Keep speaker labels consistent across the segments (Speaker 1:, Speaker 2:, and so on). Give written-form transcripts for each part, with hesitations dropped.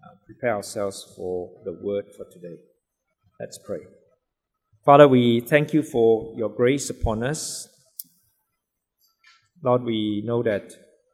Speaker 1: prepare ourselves for the word for today. Let's pray. Father, we thank you for your grace upon us. Lord, we know that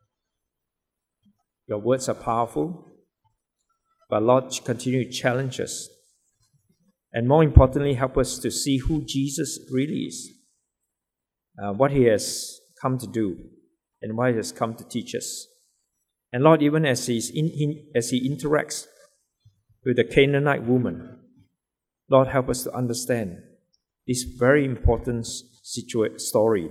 Speaker 1: your words are powerful, but Lord, continue to challenge us. And more importantly, help us to see who Jesus really is, what he has come to do, and why he has come to teach us. And Lord, even as he interacts with the Canaanite woman, Lord, help us to understand this very important story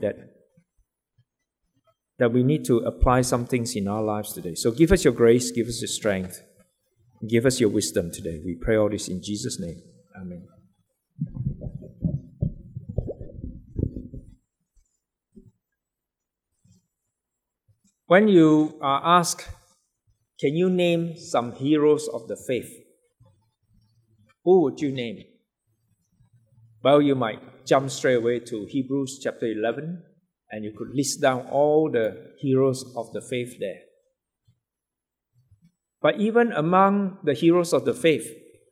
Speaker 1: that we need to apply some things in our lives today. So give us your grace, give us your strength, and give us your wisdom today. We pray all this in Jesus' name. Amen. When you are asked, can you name some heroes of the faith? Who would you name? Well, you might jump straight away to Hebrews chapter 11, and you could list down all the heroes of the faith there. But even among the heroes of the faith,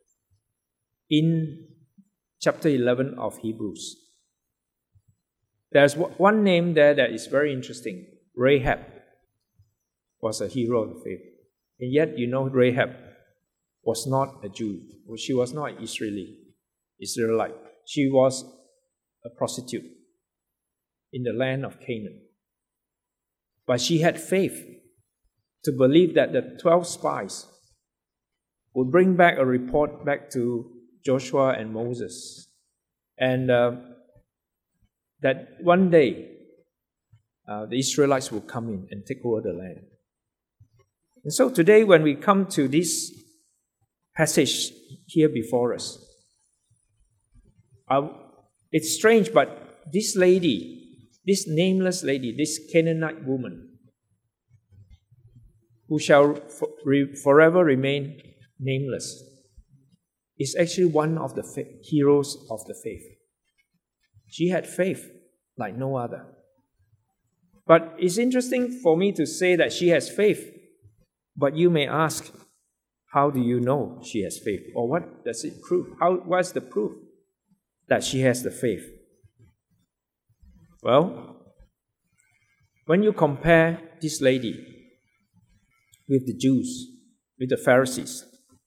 Speaker 1: in chapter 11 of Hebrews, there's one name there that is very interesting. Rahab was a hero of the faith. And yet, Rahab was not a Jew. She was not an Israelite. She was a prostitute in the land of Canaan. But she had faith to believe that the 12 spies would bring back a report back to Joshua and Moses. And that one day, the Israelites will come in and take over the land. And so today, when we come to this passage here before us, it's strange, but this lady, this nameless lady, this Canaanite woman, who shall forever remain nameless, is actually one of the heroes of the faith. She had faith like no other. But it's interesting for me to say that she has faith, but you may ask, how do you know she has faith? Or what does it prove? What's the proof that she has the faith? Well, when you compare this lady with the Jews, with the Pharisees,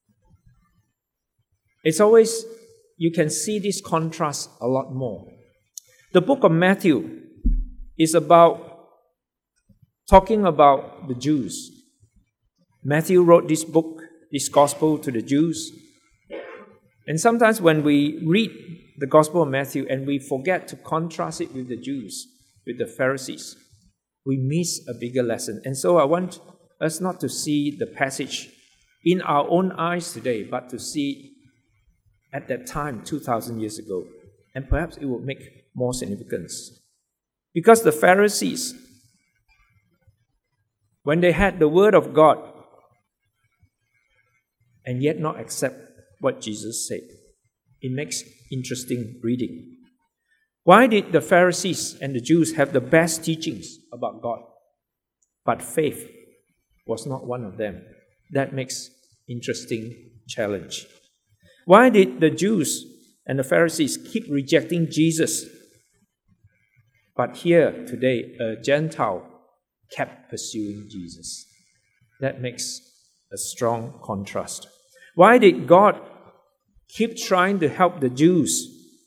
Speaker 1: it's always, you can see this contrast a lot more. The book of Matthew is talking about the Jews. Matthew wrote this book, this gospel to the Jews. And sometimes when we read the Gospel of Matthew and we forget to contrast it with the Jews, with the Pharisees, we miss a bigger lesson. And so I want us not to see the passage in our own eyes today, but to see at that time, 2,000 years ago. And perhaps it will make more significance. Because the Pharisees, when they had the Word of God, and yet not accept what Jesus said, it makes interesting reading. Why did the Pharisees and the Jews have the best teachings about God, but faith was not one of them? That makes interesting challenge. Why did the Jews and the Pharisees keep rejecting Jesus, but here today a Gentile kept pursuing Jesus? That makes a strong contrast. Why did God keep trying to help the Jews,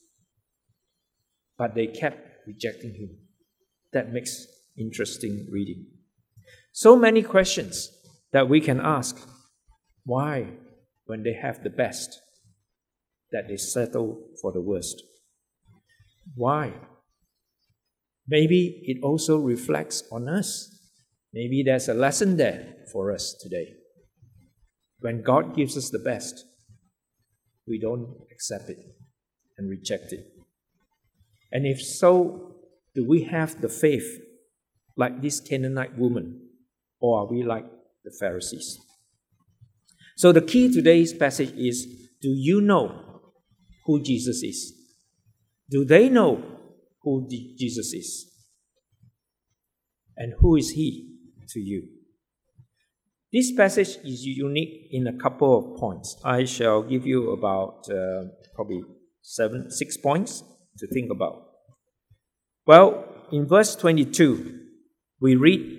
Speaker 1: but they kept rejecting him? That makes interesting reading. So many questions that we can ask. Why, when they have the best, that they settle for the worst? Why? Maybe it also reflects on us. Maybe there's a lesson there for us today. When God gives us the best, we don't accept it and reject it. And if so, do we have the faith like this Canaanite woman, or are we like the Pharisees? So the key to today's passage is, do you know who Jesus is? Do they know who Jesus is? And who is he to you? This passage is unique in a couple of points. I shall give you about probably 6 points to think about. Well, in verse 22, we read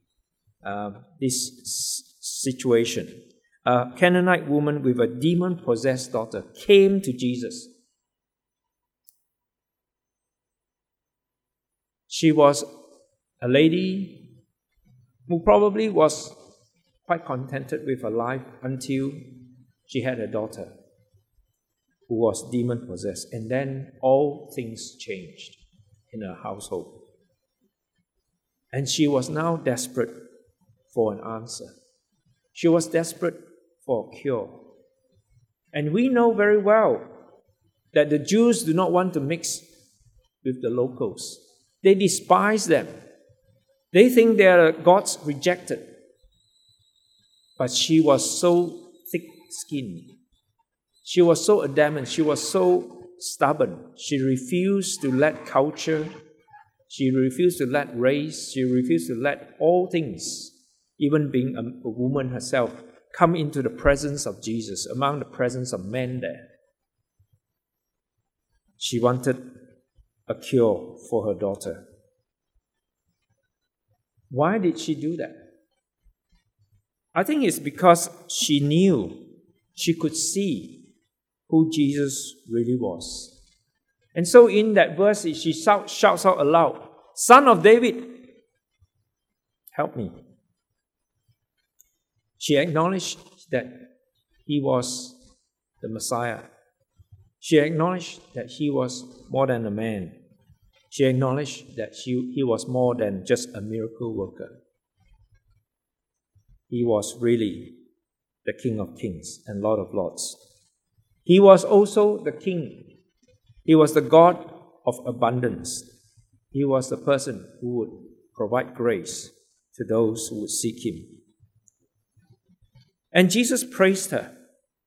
Speaker 1: this situation. A Canaanite woman with a demon-possessed daughter came to Jesus. She was a lady who probably was quite contented with her life until she had a daughter who was demon-possessed. And then all things changed in her household. And she was now desperate for an answer. She was desperate for a cure. And we know very well that the Jews do not want to mix with the locals. They despise them. They think they are God's rejected. But she was so thick-skinned. She was so adamant. She was so stubborn. She refused to let culture, she refused to let race, she refused to let all things, even being a woman herself, come into the presence of Jesus, among the presence of men there. She wanted a cure for her daughter. Why did she do that? I think it's because she knew, she could see who Jesus really was. And so in that verse, she shouts out aloud, "Son of David, help me." She acknowledged that he was the Messiah. She acknowledged that he was more than a man. She acknowledged that he was more than just a miracle worker. He was really the King of Kings and Lord of Lords. He was also the King. He was the God of abundance. He was the person who would provide grace to those who would seek Him. And Jesus praised her.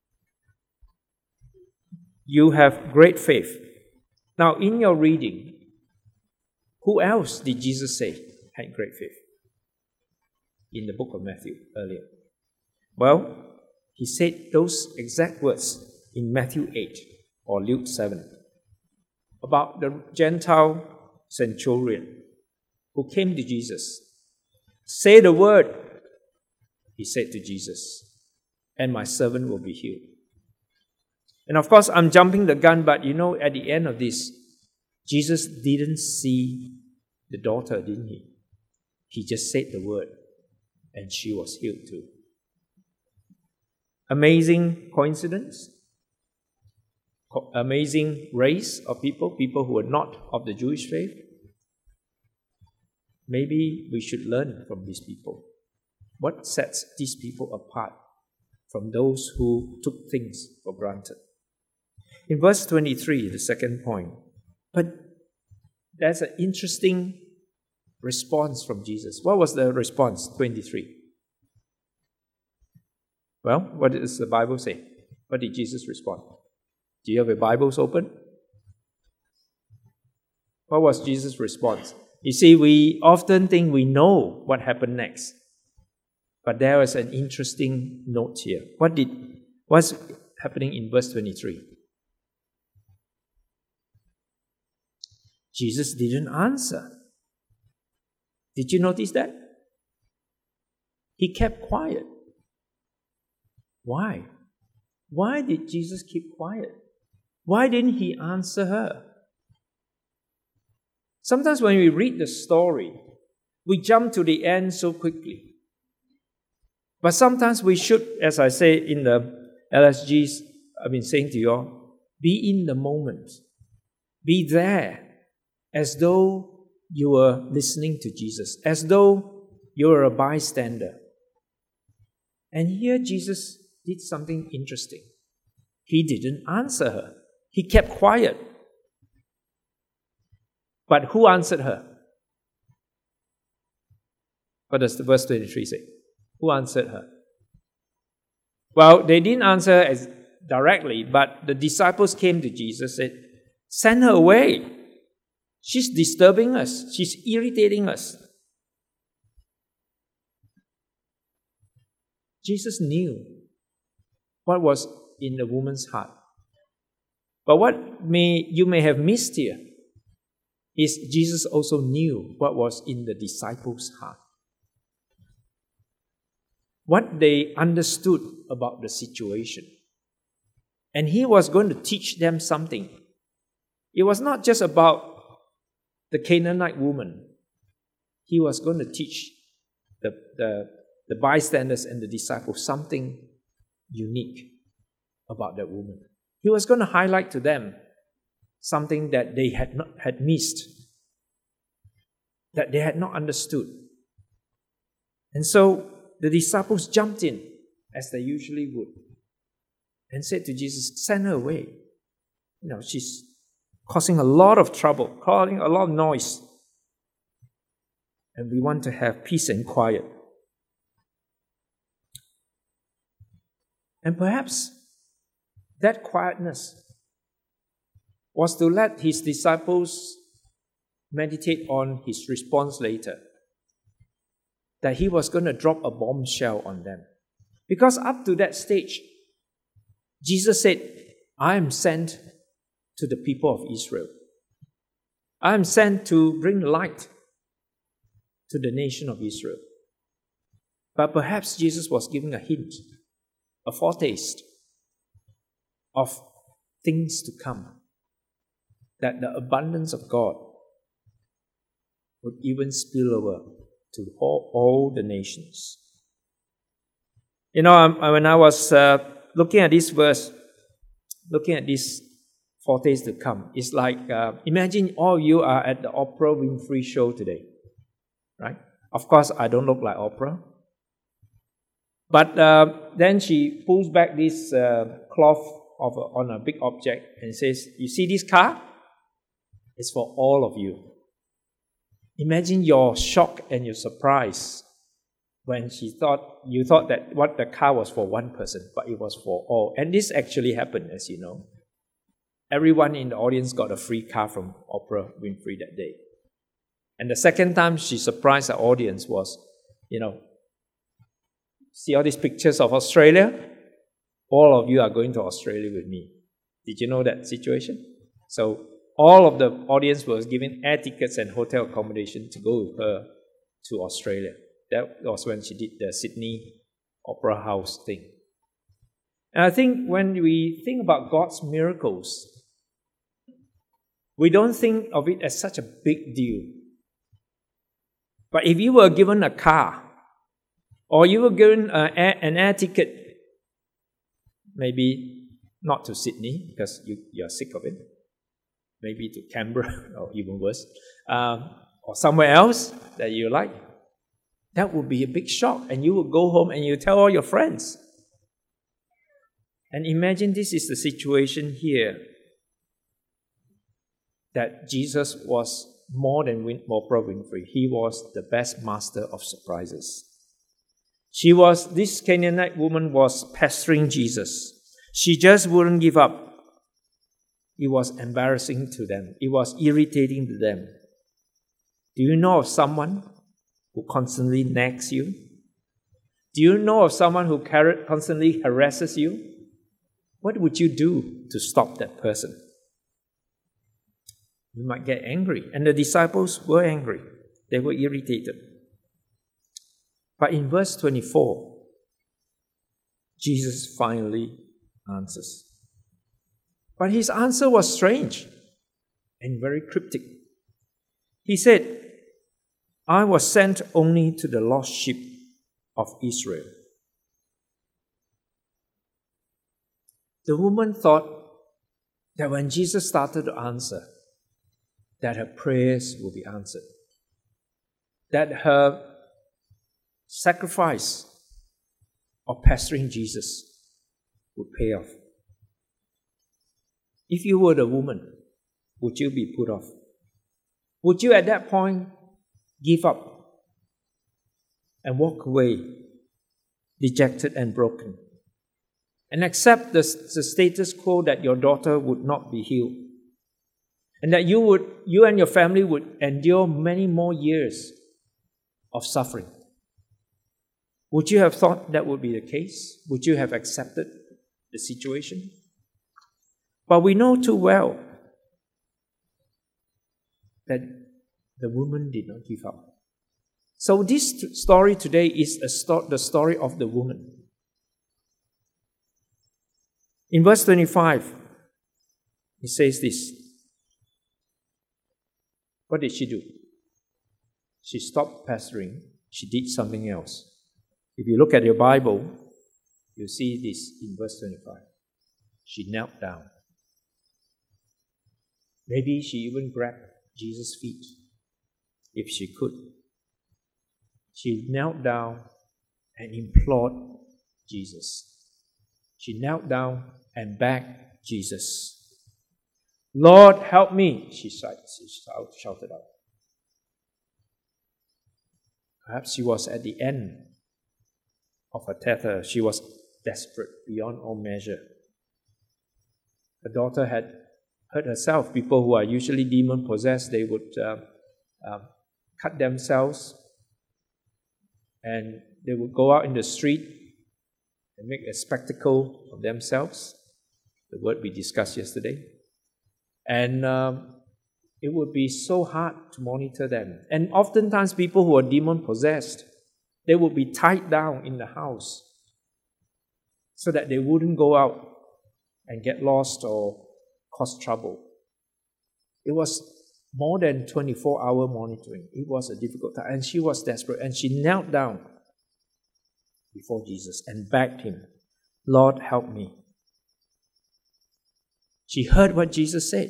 Speaker 1: You have great faith. Now, in your reading, who else did Jesus say had great faith? In the book of Matthew earlier. Well, He said those exact words in Matthew 8 or Luke 7 about the Gentile centurion who came to Jesus. Say the word, he said to Jesus, and my servant will be healed. And of course, I'm jumping the gun, but at the end of this, Jesus didn't see the daughter, didn't he? He just said the word, and she was healed too. Amazing coincidence? Amazing race of people who were not of the Jewish faith? Maybe we should learn from these people. What sets these people apart from those who took things for granted? In verse 23, the second point, but there's an interesting response from Jesus. What was the response? 23. Well, what does the Bible say? What did Jesus respond? Do you have your Bibles open? What was Jesus' response? You see, we often think we know what happened next. But there was an interesting note here. What's happening in verse 23? Jesus didn't answer. Did you notice that? He kept quiet. Why? Why did Jesus keep quiet? Why didn't He answer her? Sometimes when we read the story, we jump to the end so quickly. But sometimes we should, as I say in the LSGs, I've been saying to you all, be in the moment. Be there as though you were listening to Jesus, as though you were a bystander. And here Jesus did something interesting. He didn't answer her. He kept quiet. But who answered her? What does the verse 23 say? Who answered her? Well, they didn't answer as directly, but the disciples came to Jesus and said, send her away. She's disturbing us. She's irritating us. Jesus knew what was in the woman's heart. But what you may have missed here is Jesus also knew what was in the disciples' heart. What they understood about the situation. And he was going to teach them something. It was not just about the Canaanite woman. He was going to teach the bystanders and the disciples something unique about that woman. He was going to highlight to them something that they had missed, that they had not understood. And so the disciples jumped in, as they usually would, and said to Jesus, send her away. She's causing a lot of trouble, causing a lot of noise. And we want to have peace and quiet. And perhaps that quietness was to let his disciples meditate on his response later. That he was going to drop a bombshell on them. Because up to that stage, Jesus said, I am sent to the people of Israel. I am sent to bring light to the nation of Israel. But perhaps Jesus was giving a hint, a foretaste of things to come. That the abundance of God would even spill over to all the nations. When I was looking at this verse, looking at this foretaste to come, it's like, imagine all of you are at the Oprah Winfrey show today, right? Of course, I don't look like Oprah. But then she pulls back this cloth on a big object and says, you see this car? It's for all of you. Imagine your shock and your surprise when you thought that what the car was for one person, but it was for all. And this actually happened, as you know. Everyone in the audience got a free car from Oprah Winfrey that day. And the second time she surprised the audience was, see all these pictures of Australia? All of you are going to Australia with me. Did you know that situation? So all of the audience was given air tickets and hotel accommodation to go with her to Australia. That was when she did the Sydney Opera House thing. And I think when we think about God's miracles, we don't think of it as such a big deal. But if you were given a car, or you were given an air ticket, maybe not to Sydney because you're sick of it, maybe to Canberra or even worse, or somewhere else that you like, that would be a big shock. And you would go home and you tell all your friends. And imagine this is the situation here, that Jesus was more than Oprah Winfrey. He was the best master of surprises. This Canaanite woman was pestering Jesus. She just wouldn't give up. It was embarrassing to them. It was irritating to them. Do you know of someone who constantly nags you? Do you know of someone who constantly harasses you? What would you do to stop that person? You might get angry. And the disciples were angry. They were irritated. But in verse 24, Jesus finally answers. But his answer was strange and very cryptic. He said, I was sent only to the lost sheep of Israel. The woman thought that when Jesus started to answer, that her prayers will be answered. That her sacrifice of pestering Jesus would pay off. If you were the woman, would you be put off? Would you at that point give up and walk away dejected and broken and accept the status quo that your daughter would not be healed and that you and your family would endure many more years of suffering? Would you have thought that would be the case? Would you have accepted the situation? But we know too well that the woman did not give up. So this story today is the story of the woman. In verse 25, it says this. What did she do? She stopped pestering. She did something else. If you look at your Bible, you see this in verse 25. She knelt down. Maybe she even grabbed Jesus' feet, if she could. She knelt down and implored Jesus. She knelt down and begged Jesus. Lord, help me, she shouted out. Perhaps she was at the end of her tether. She was desperate beyond all measure. Her daughter had hurt herself. People who are usually demon-possessed, they would cut themselves and they would go out in the street and make a spectacle of themselves, the word we discussed yesterday. And it would be so hard to monitor them. And oftentimes people who are demon-possessed, they would be tied down in the house so that they wouldn't go out and get lost or cause trouble. It was more than 24-hour monitoring. It was a difficult time. And she was desperate. And she knelt down before Jesus and begged him, Lord, help me. She heard what Jesus said.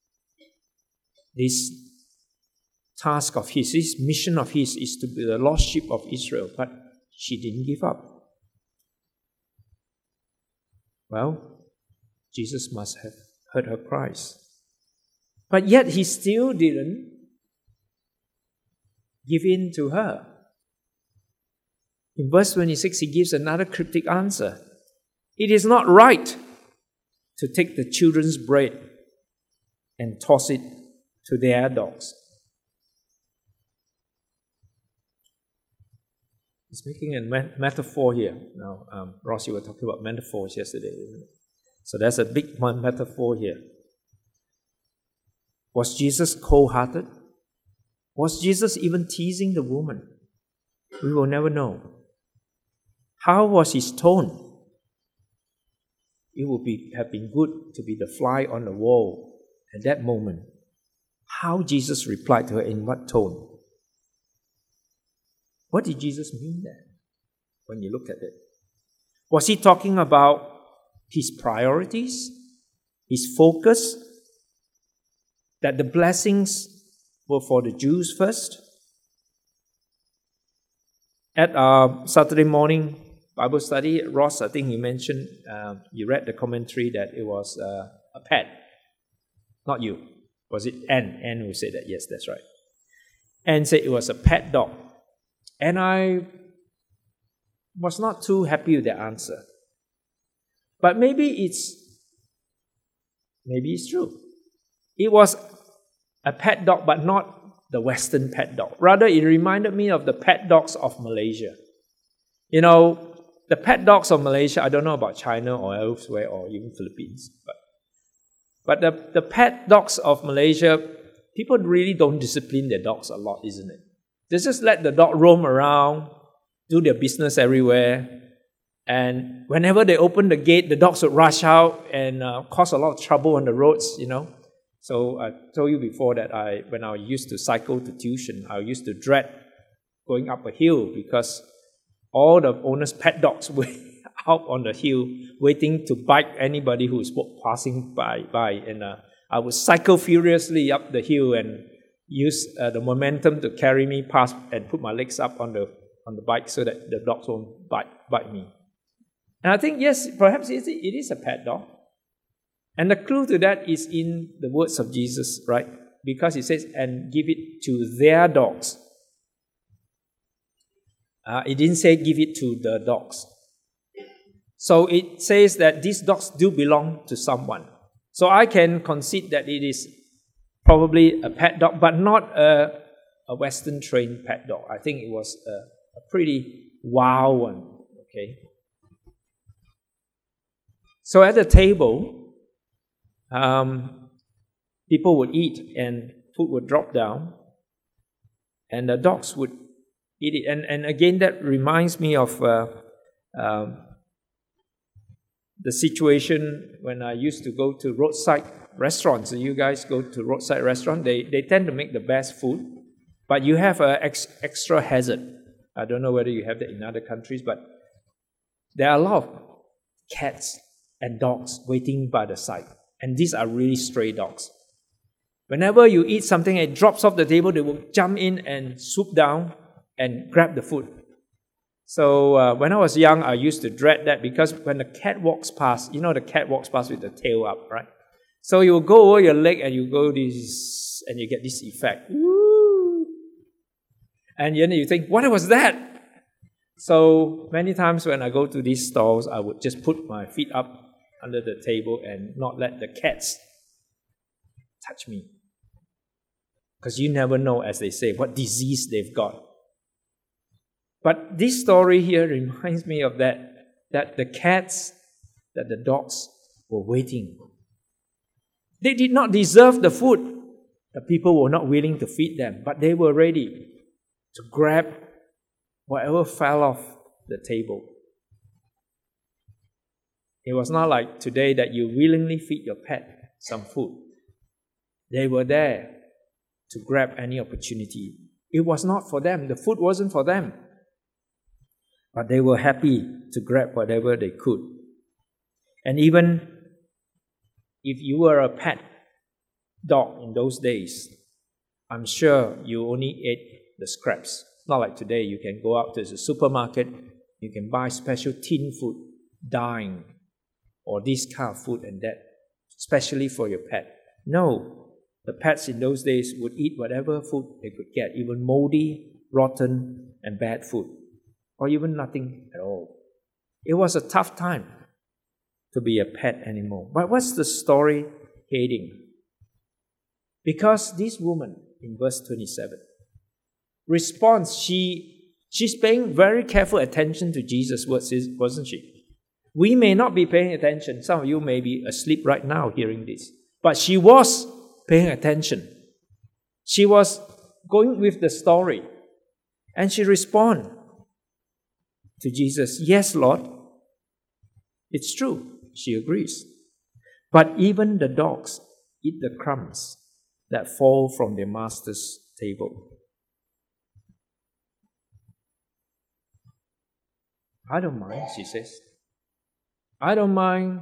Speaker 1: This task of his, this mission of his is to be the lost sheep of Israel, but she didn't give up. Well, Jesus must have heard her cries. But yet he still didn't give in to her. In verse 26, he gives another cryptic answer. It is not right to take the children's bread and toss it to their dogs. He's making a metaphor here. Now, Ross, you were talking about metaphors yesterday, isn't it? So there's a big metaphor here. Was Jesus cold-hearted? Was Jesus even teasing the woman? We will never know. How was his tone? It would have been good to be the fly on the wall at that moment. How Jesus replied to her, in what tone? What did Jesus mean there when you look at it? Was he talking about his priorities, his focus, that the blessings were for the Jews first? At our Saturday morning Bible study, Ross, I think he mentioned, you read the commentary that it was a pet. Not you. Was it Anne? Anne who said that. Yes, that's right. Anne said it was a pet dog. And I was not too happy with the answer. But maybe it's true. It was a pet dog, but not the Western pet dog. Rather, it reminded me of the pet dogs of Malaysia. You know, the pet dogs of Malaysia, I don't know about China or elsewhere or even Philippines, but the pet dogs of Malaysia, people really don't discipline their dogs a lot, isn't it? They just let the dog roam around, do their business everywhere, and whenever they open the gate, the dogs would rush out and cause a lot of trouble on the roads, you know. So I told you before that when I used to cycle to tuition, I used to dread going up a hill because all the owner's pet dogs were out on the hill waiting to bite anybody who was passing by. And I would cycle furiously up the hill and use the momentum to carry me past and put my legs up on the bike so that the dogs won't bite me. And I think, yes, perhaps it is a pet dog. And the clue to that is in the words of Jesus, right? Because he says, and give it to their dogs. It didn't say give it to the dogs. So it says that these dogs do belong to someone. So I can concede that it is probably a pet dog, but not a Western trained pet dog. I think it was a pretty wow one. Okay. So at the table, people would eat and food would drop down, and the dogs would eat it. And again, that reminds me of the situation when I used to go to roadside restaurants. So you guys go to roadside restaurant, they tend to make the best food, but you have an extra hazard. I don't know whether you have that in other countries, but there are a lot of cats and dogs waiting by the side. And these are really stray dogs. Whenever you eat something and it drops off the table, they will jump in and swoop down and grab the food. So when I was young, I used to dread that because when the cat walks past, the cat walks past with the tail up, right? So you will go over your leg and you go this, and you get this effect. Woo! And then you think, what was that? So many times when I go to these stalls, I would just put my feet up under the table and not let the cats touch me. Because you never know, as they say, what disease they've got. But this story here reminds me of that the cats, that the dogs were waiting. They did not deserve the food. The people were not willing to feed them, but they were ready to grab whatever fell off the table. It was not like today that you willingly feed your pet some food. They were there to grab any opportunity. It was not for them. The food wasn't for them. But they were happy to grab whatever they could. And even if you were a pet dog in those days, I'm sure you only ate the scraps. Not like today, you can go out to the supermarket, you can buy special tin food, dine, or this kind of food and that, especially for your pet. No, the pets in those days would eat whatever food they could get, even moldy, rotten, and bad food, or even nothing at all. It was a tough time to be a pet animal. But what's the story heading? Because this woman in verse 27 responds, she's paying very careful attention to Jesus' words, wasn't she? We may not be paying attention. Some of you may be asleep right now hearing this. But she was paying attention. She was going with the story. And she responded to Jesus, yes, Lord, it's true. She agrees. But even the dogs eat the crumbs that fall from their master's table. I don't mind, she says. I don't mind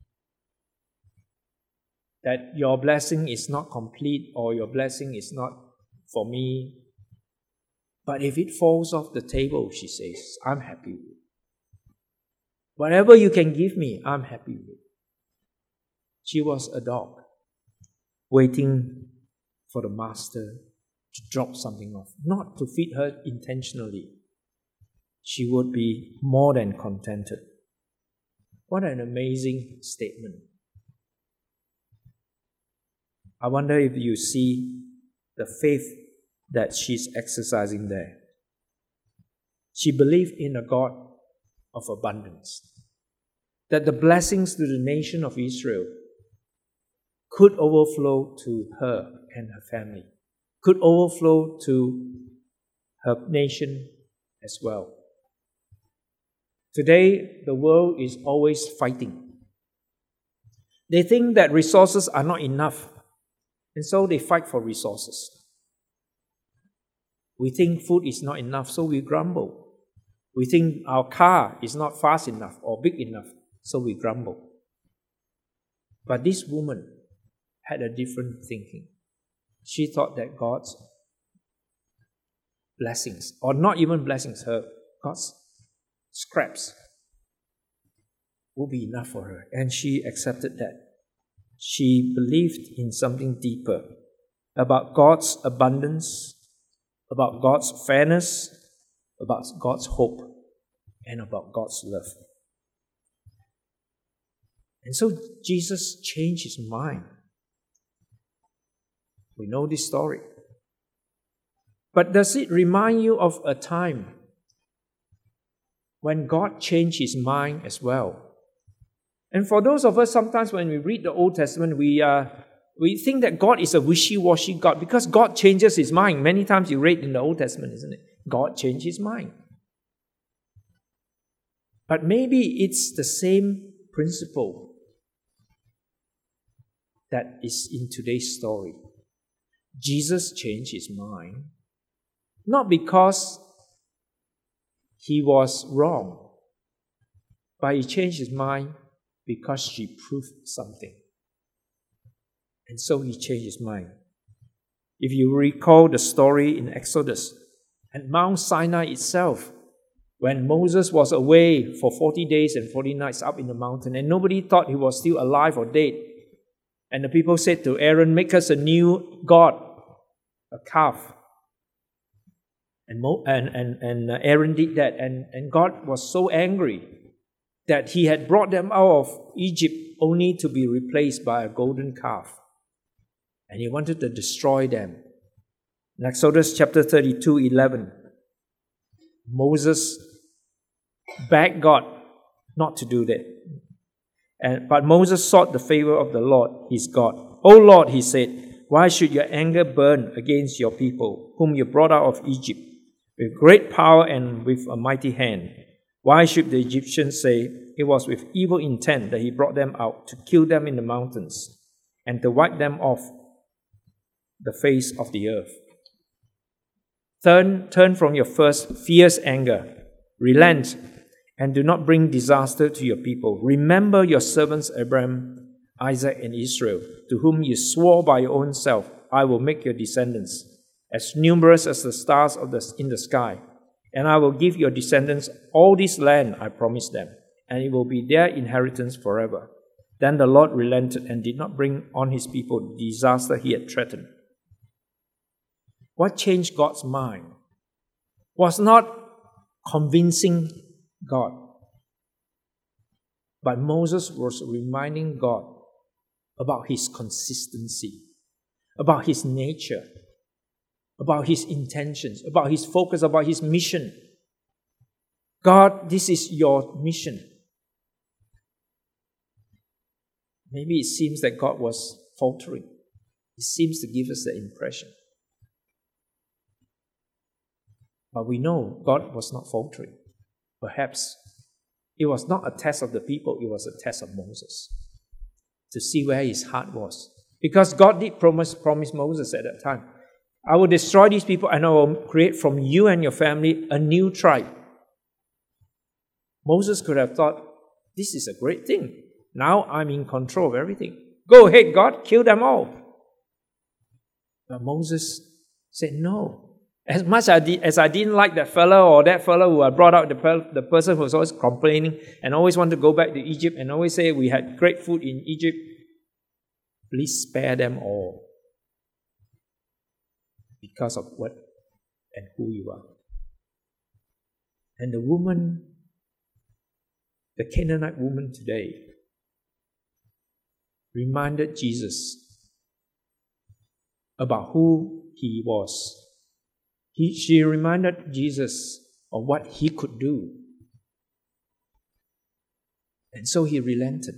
Speaker 1: that your blessing is not complete or your blessing is not for me. But if it falls off the table, she says, I'm happy with it. Whatever you can give me, I'm happy with it. She was a dog waiting for the master to drop something off, not to feed her intentionally. She would be more than contented. What an amazing statement. I wonder if you see the faith that she's exercising there. She believed in a God of abundance, that the blessings to the nation of Israel could overflow to her and her family, could overflow to her nation as well. Today, the world is always fighting. They think that resources are not enough, and so they fight for resources. We think food is not enough, so we grumble. We think our car is not fast enough or big enough, so we grumble. But this woman had a different thinking. She thought that God's blessings, or not even blessings, God's scraps will be enough for her. And she accepted that. She believed in something deeper about God's abundance, about God's fairness, about God's hope, and about God's love. And so Jesus changed his mind. We know this story. But does it remind you of a time when God changed His mind as well. And for those of us, sometimes when we read the Old Testament, we think that God is a wishy-washy God because God changes His mind. Many times you read in the Old Testament, isn't it? God changed His mind. But maybe it's the same principle that is in today's story. Jesus changed His mind, not because He was wrong, but He changed His mind because she proved something. And so He changed His mind. If you recall the story in Exodus, at Mount Sinai itself, when Moses was away for 40 days and 40 nights up in the mountain, and nobody thought he was still alive or dead. And the people said to Aaron, make us a new god, a calf. And Aaron did that, and God was so angry that He had brought them out of Egypt only to be replaced by a golden calf. And He wanted to destroy them. In Exodus chapter 32:11, Moses begged God not to do that. But Moses sought the favor of the Lord, his God. "O Lord," he said, "why should your anger burn against your people, whom you brought out of Egypt, with great power and with a mighty hand? Why should the Egyptians say, it was with evil intent that He brought them out, to kill them in the mountains, and to wipe them off the face of the earth? Turn from your first fierce anger. Relent, and do not bring disaster to your people. Remember your servants Abraham, Isaac, and Israel, to whom you swore by your own self, I will make your descendants as numerous as the stars in the sky. And I will give your descendants all this land I promised them, and it will be their inheritance forever." Then the Lord relented and did not bring on His people the disaster He had threatened. What changed God's mind was not convincing God, but Moses was reminding God about His consistency, about His nature, about His intentions, about His focus, about His mission. God, this is your mission. Maybe it seems that God was faltering. It seems to give us the impression. But we know God was not faltering. Perhaps it was not a test of the people, it was a test of Moses, to see where his heart was. Because God did promise Moses at that time, "I will destroy these people and I will create from you and your family a new tribe." Moses could have thought, this is a great thing. Now I'm in control of everything. Go ahead, God, kill them all. But Moses said, no. As much as I didn't like that fellow or that fellow who had brought out the person who was always complaining and always wanted to go back to Egypt and always say we had great food in Egypt, please spare them all because of what and who you are. And the woman, the Canaanite woman today, reminded Jesus about who He was. She reminded Jesus of what He could do. And so He relented.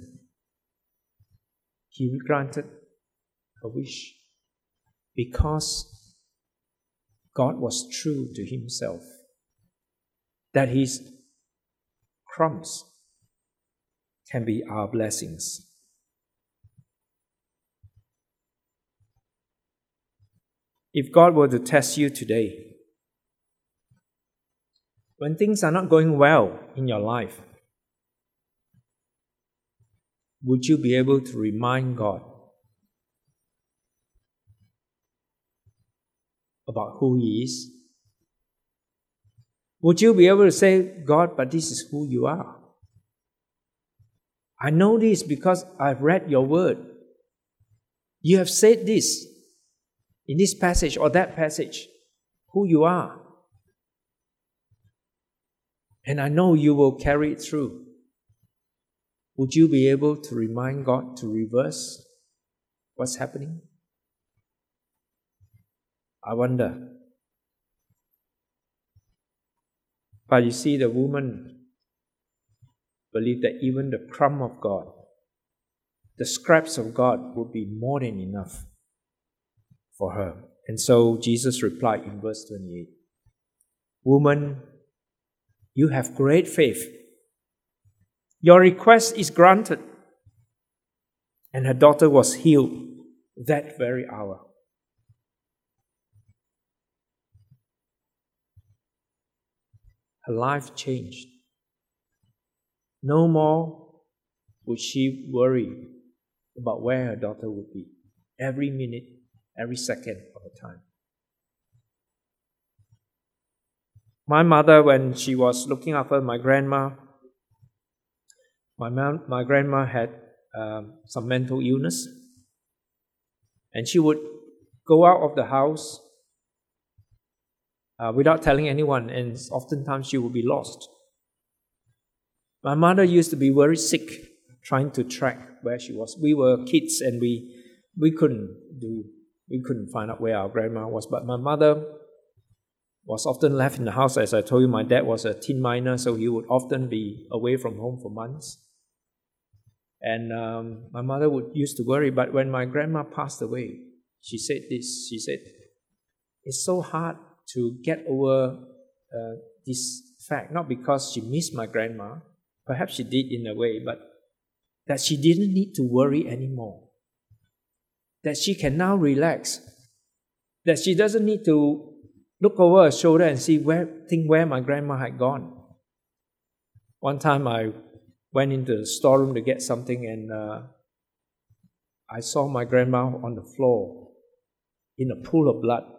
Speaker 1: He granted her wish because God was true to Himself, that His crumbs can be our blessings. If God were to test you today, when things are not going well in your life, would you be able to remind God about who He is? Would you be able to say, God, but this is who you are? I know this because I've read your word. You have said this in this passage or that passage, who you are. And I know you will carry it through. Would you be able to remind God to reverse what's happening? I wonder. But you see, the woman believed that even the crumb of God, the scraps of God, would be more than enough for her. And so Jesus replied in verse 28, "Woman, you have great faith. Your request is granted." And her daughter was healed that very hour. Her life changed. No more would she worry about where her daughter would be every minute, every second of the time. My mother, when she was looking after my grandma, my grandma had some mental illness, and she would go out of the house without telling anyone, and oftentimes she would be lost. My mother used to be very sick, trying to track where she was. We were kids, and we couldn't find out where our grandma was. But my mother was often left in the house. As I told you, my dad was a teen miner, so he would often be away from home for months. And my mother used to worry, but when my grandma passed away, she said this. She said, "It's so hard to get over this fact, not because she missed my grandma, perhaps she did in a way, but that she didn't need to worry anymore. That she can now relax. That she doesn't need to look over her shoulder and think where my grandma had gone." One time I went into the storeroom to get something, and I saw my grandma on the floor in a pool of blood.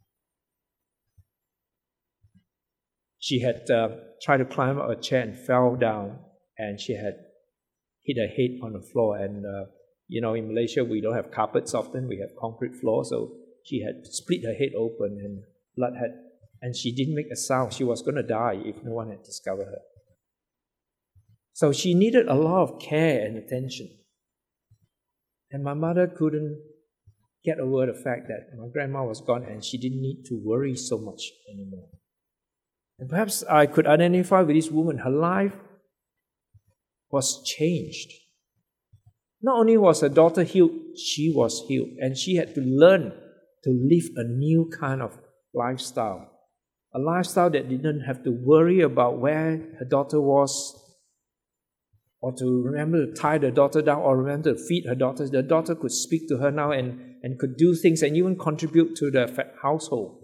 Speaker 1: She had tried to climb up a chair and fell down, and she had hit her head on the floor. And in Malaysia we don't have carpets often, we have concrete floor, so she had split her head open, and and she didn't make a sound. She was going to die if no one had discovered her. So she needed a lot of care and attention. And my mother couldn't get over the fact that my grandma was gone and she didn't need to worry so much anymore. And perhaps I could identify with this woman. Her life was changed. Not only was her daughter healed, she was healed. And she had to learn to live a new kind of lifestyle. A lifestyle that didn't have to worry about where her daughter was, or to remember to tie the daughter down, or remember to feed her daughter. The daughter could speak to her now and could do things and even contribute to the household.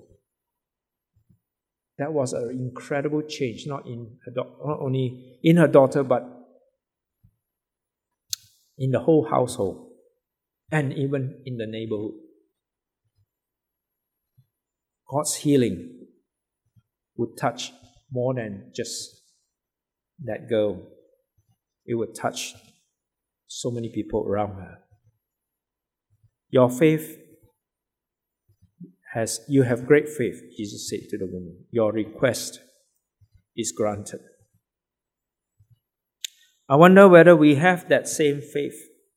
Speaker 1: That was an incredible change, not only in her daughter, but in the whole household and even in the neighborhood. God's healing would touch more than just that girl. It would touch so many people around her. You have great faith, Jesus said to the woman. Your request is granted. I wonder whether we have that same faith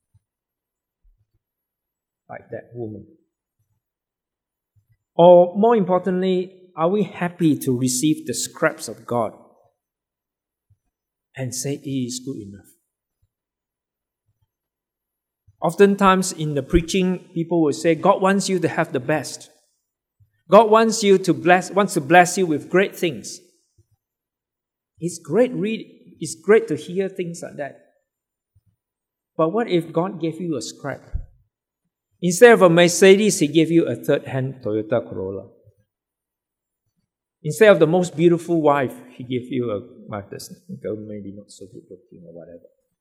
Speaker 1: like that woman. Or more importantly, are we happy to receive the scraps of God and say it is good enough? Oftentimes in the preaching, people will say, God wants you to have the best. God wants to bless you with great things. It's great to hear things like that. But what if God gave you a scrap? Instead of a Mercedes, He gave you a third-hand Toyota Corolla. Instead of the most beautiful wife, He gave you a wife that's maybe not so good looking or whatever.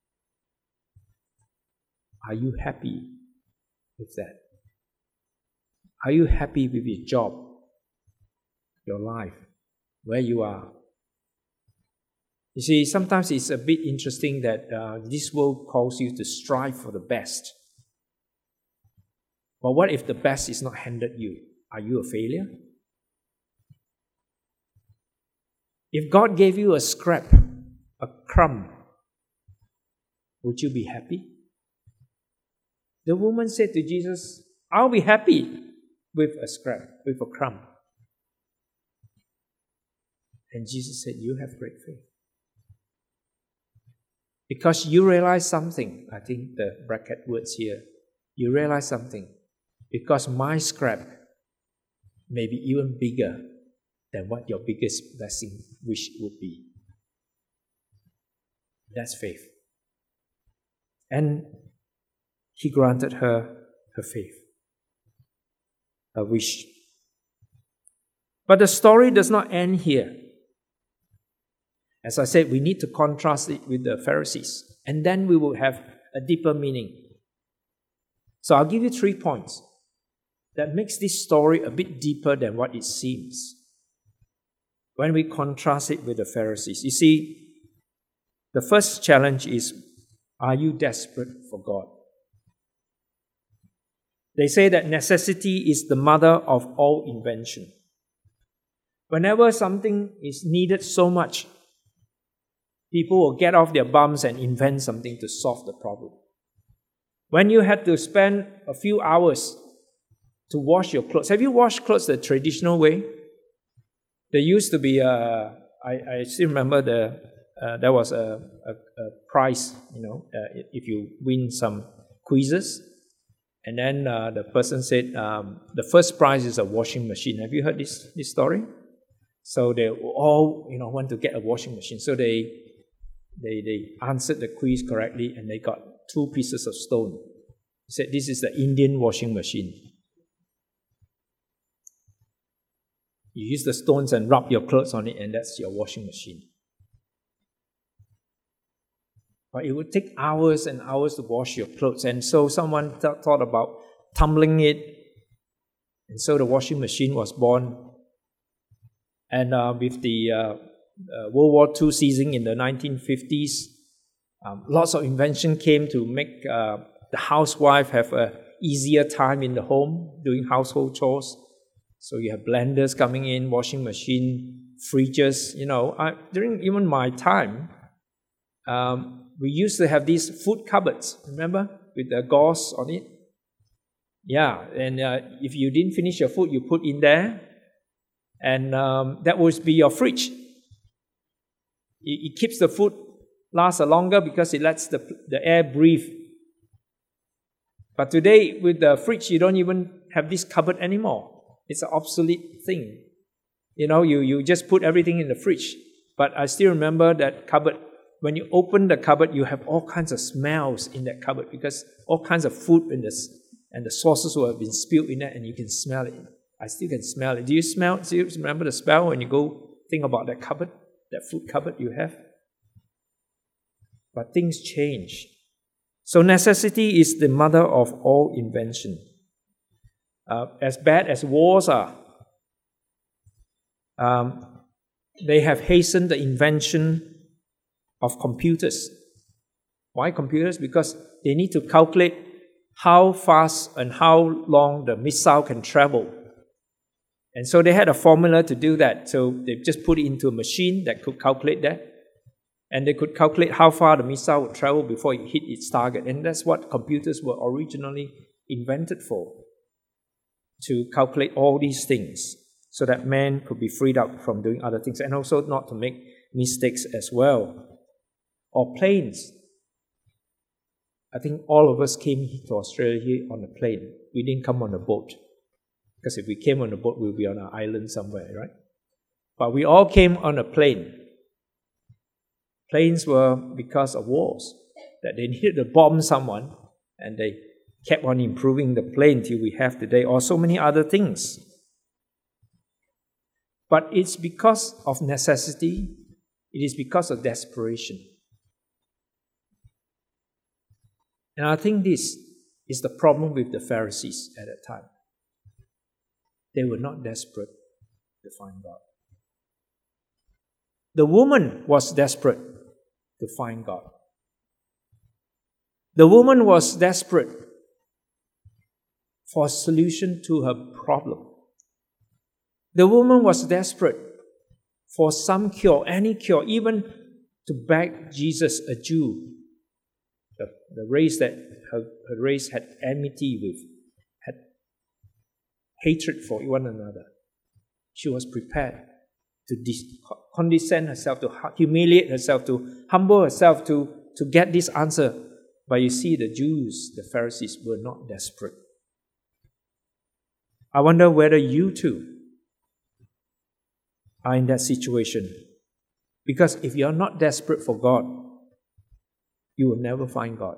Speaker 1: Are you happy with that? Are you happy with your job, your life, where you are? You see, sometimes it's a bit interesting that this world calls you to strive for the best. But what if the best is not handed you? Are you a failure? If God gave you a scrap, a crumb, would you be happy? The woman said to Jesus, I'll be happy with a scrap, with a crumb. And Jesus said, you have great faith. Because you realize something. I think the bracket words here. You realize something. Because my scrap may be even bigger than what your biggest blessing wish would be. That's faith. And He granted her faith, her wish. But the story does not end here. As I said, we need to contrast it with the Pharisees, and then we will have a deeper meaning. So I'll give you 3 points that makes this story a bit deeper than what it seems when we contrast it with the Pharisees. You see, the first challenge is, are you desperate for God? They say that necessity is the mother of all invention. Whenever something is needed so much, people will get off their bums and invent something to solve the problem. When you had to spend a few hours to wash your clothes, have you washed clothes the traditional way? There used to be I still remember there was a prize, if you win some quizzes. And then the person said, the first prize is a washing machine. Have you heard this story? So they all, want to get a washing machine. So they answered the quiz correctly, and they got 2 pieces of stone. He said, this is the Indian washing machine. You use the stones and rub your clothes on it, and that's your washing machine. But it would take hours and hours to wash your clothes. And so someone thought about tumbling it. And so the washing machine was born. And with the World War II ceasing in the 1950s, lots of invention came to make the housewife have an easier time in the home doing household chores. So you have blenders coming in, washing machine, fridges. During even my time, we used to have these food cupboards, remember, with the gauze on it? Yeah, and if you didn't finish your food, you put in there, and that would be your fridge. It keeps the food last longer because it lets the air breathe. But today, with the fridge, you don't even have this cupboard anymore. It's an obsolete thing. You just put everything in the fridge. But I still remember that cupboard. When you open the cupboard, you have all kinds of smells in that cupboard because all kinds of food and the sauces will have been spilled in there, and you can smell it. I still can smell it. Do you remember the smell when you go think about that cupboard, that food cupboard you have? But things change. So necessity is the mother of all invention. As bad as wars are, they have hastened the invention of computers. Why computers? Because they need to calculate how fast and how long the missile can travel. And so they had a formula to do that. So they just put it into a machine that could calculate that. And they could calculate how far the missile would travel before it hit its target. And that's what computers were originally invented for, to calculate all these things so that man could be freed up from doing other things, and also not to make mistakes as well. Or planes. I think all of us came to Australia here on a plane. We didn't come on a boat. Because if we came on a boat, we'll be on an island somewhere, right? But we all came on a plane. Planes were because of wars, that they needed to bomb someone, and they kept on improving the plane till we have today, or so many other things. But it's because of necessity. It is because of desperation. And I think this is the problem with the Pharisees at that time. They were not desperate to find God. The woman was desperate to find God. The woman was desperate for a solution to her problem. The woman was desperate for some cure, any cure, even to beg Jesus, a Jew, the race that her race had enmity with, had hatred for one another. She was prepared to condescend herself, to humiliate herself, to humble herself, to to get this answer. But you see, the Jews, the Pharisees, were not desperate. I wonder whether you too are in that situation. Because if you're not desperate for God, you will never find God.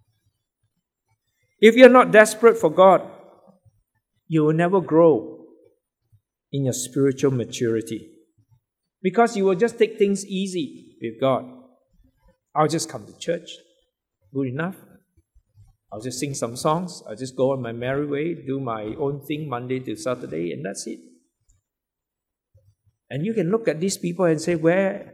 Speaker 1: If you're not desperate for God, you will never grow in your spiritual maturity. Because you will just take things easy with God. I'll just come to church. Good enough. I'll just sing some songs. I'll just go on my merry way, do my own thing Monday to Saturday, and that's it. And you can look at these people and say, where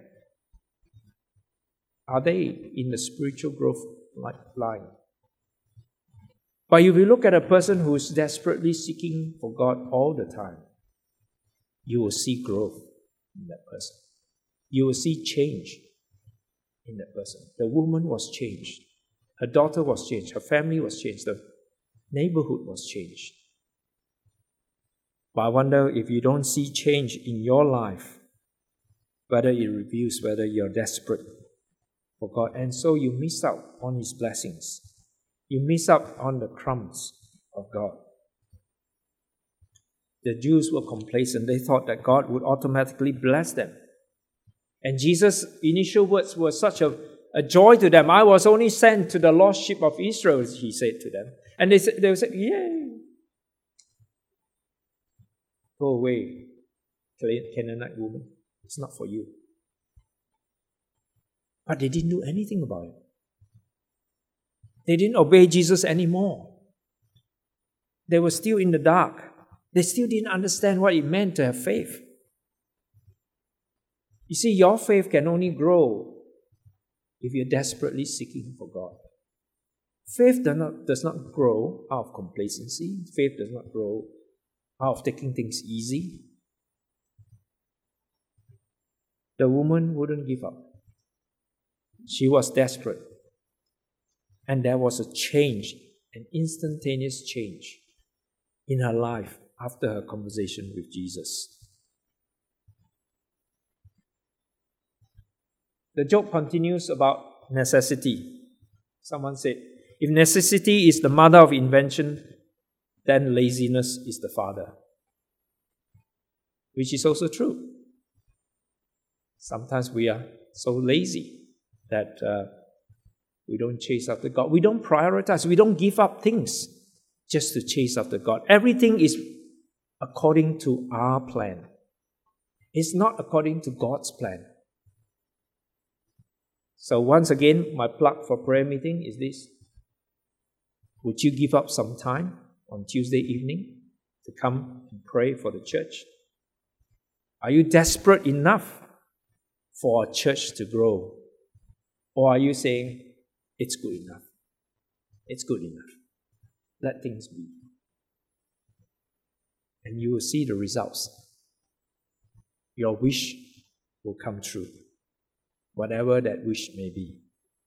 Speaker 1: are they in the spiritual growth line? But if you look at a person who is desperately seeking for God all the time, you will see growth in that person. You will see change in that person. The woman was changed. Her daughter was changed. Her family was changed. The neighborhood was changed. But I wonder if you don't see change in your life, whether it reveals whether you're desperate for God. And so you miss out on His blessings. You miss out on the crumbs of God. The Jews were complacent. They thought that God would automatically bless them. And Jesus' initial words were such a joy to them. I was only sent to the lost sheep of Israel, He said to them. And they would say, yay! Go away, Canaanite woman. It's not for you. But they didn't do anything about it. They didn't obey Jesus anymore. They were still in the dark. They still didn't understand what it meant to have faith. You see, your faith can only grow if you're desperately seeking for God. Faith does not grow out of complacency. Faith does not grow out of taking things easy. The woman wouldn't give up. She was desperate. And there was a change, an instantaneous change in her life after her conversation with Jesus. The joke continues about necessity. Someone said, if necessity is the mother of invention, then laziness is the father. Which is also true. Sometimes we are so lazy that we don't chase after God. We don't prioritize. We don't give up things just to chase after God. Everything is according to our plan. It's not according to God's plan. So once again, my plug for prayer meeting is this. Would you give up some time on Tuesday evening to come and pray for the church? Are you desperate enough for our church to grow? Or are you saying, it's good enough? It's good enough. Let things be. And you will see the results. Your wish will come true, whatever that wish may be.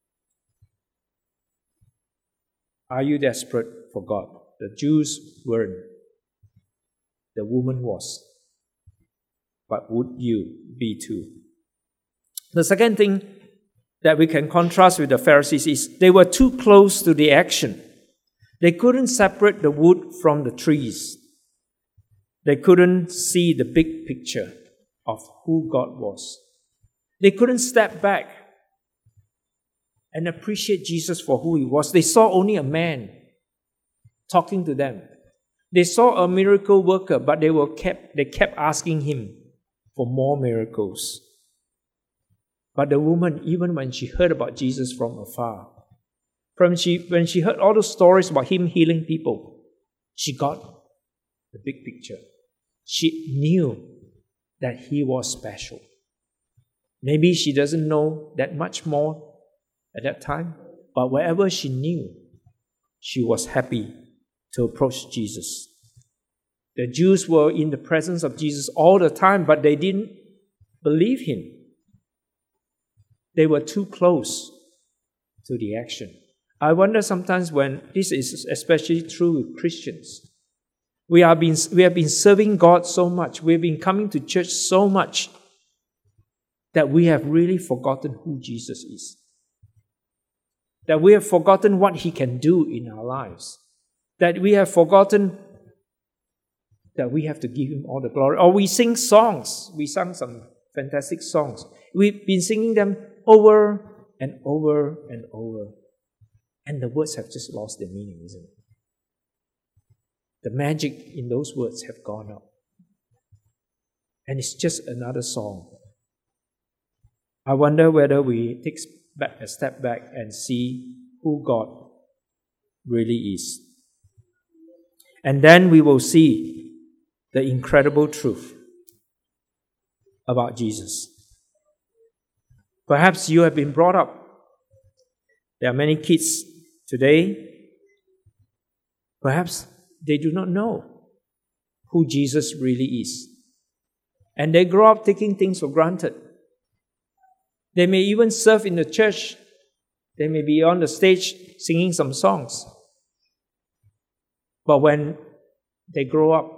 Speaker 1: Are you desperate for God? The Jews weren't. The woman was. But would you be too? The second thing that we can contrast with the Pharisees is they were too close to the action. They couldn't separate the wood from the trees. They couldn't see the big picture of who God was. They couldn't step back and appreciate Jesus for who He was. They saw only a man talking to them. They saw a miracle worker, but they kept asking Him for more miracles. But the woman, even when she heard about Jesus from afar, when she heard all the stories about Him healing people, she got the big picture. She knew that He was special. Maybe she doesn't know that much more at that time, but whatever she knew, she was happy to approach Jesus. The Jews were in the presence of Jesus all the time, but they didn't believe Him. They were too close to the action. I wonder sometimes when, this is especially true with Christians, we have been serving God so much, we've been coming to church so much, that we have really forgotten who Jesus is. that we have forgotten what He can do in our lives, that we have forgotten that we have to give Him all the glory. Or we sing songs. We sang some fantastic songs. We've been singing them over and over and over. And the words have just lost their meaning, isn't it? The magic in those words have gone out. And it's just another song. I wonder whether we take a step back and see who God really is. And then we will see the incredible truth about Jesus. Perhaps you have been brought up. There are many kids today. Perhaps they do not know who Jesus really is. And they grow up taking things for granted. They may even serve in the church. They may be on the stage singing some songs. But when they grow up,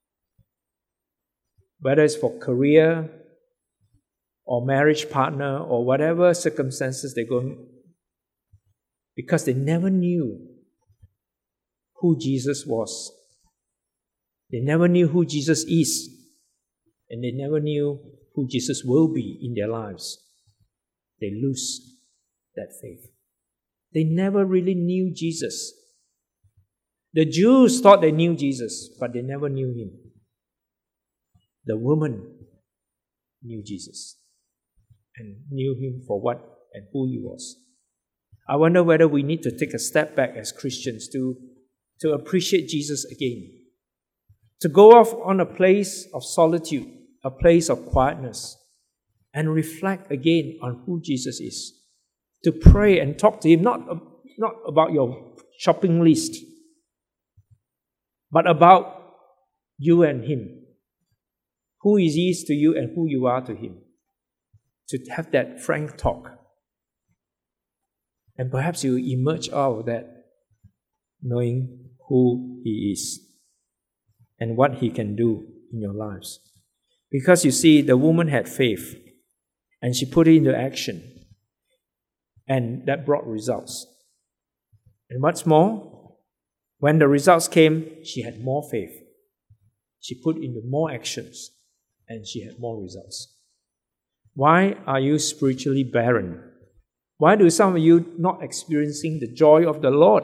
Speaker 1: whether it's for career or marriage partner or whatever circumstances they're going, because they never knew who Jesus was. They never knew who Jesus is. And they never knew who Jesus will be in their lives. They lose that faith. They never really knew Jesus. The Jews thought they knew Jesus, but they never knew Him. The woman knew Jesus and knew Him for what and who He was. I wonder whether we need to take a step back as Christians to appreciate Jesus again. To go off on a place of solitude, a place of quietness, and reflect again on who Jesus is. To pray and talk to Him, not about your shopping list, but about you and Him. Who He is to you and who you are to Him. To have that frank talk. And perhaps you emerge out of that knowing who He is and what He can do in your lives. Because you see, the woman had faith and she put it into action, and that brought results. And what's more, when the results came, she had more faith. She put into more actions and she had more results. Why are you spiritually barren? Why do some of you not experiencing the joy of the Lord?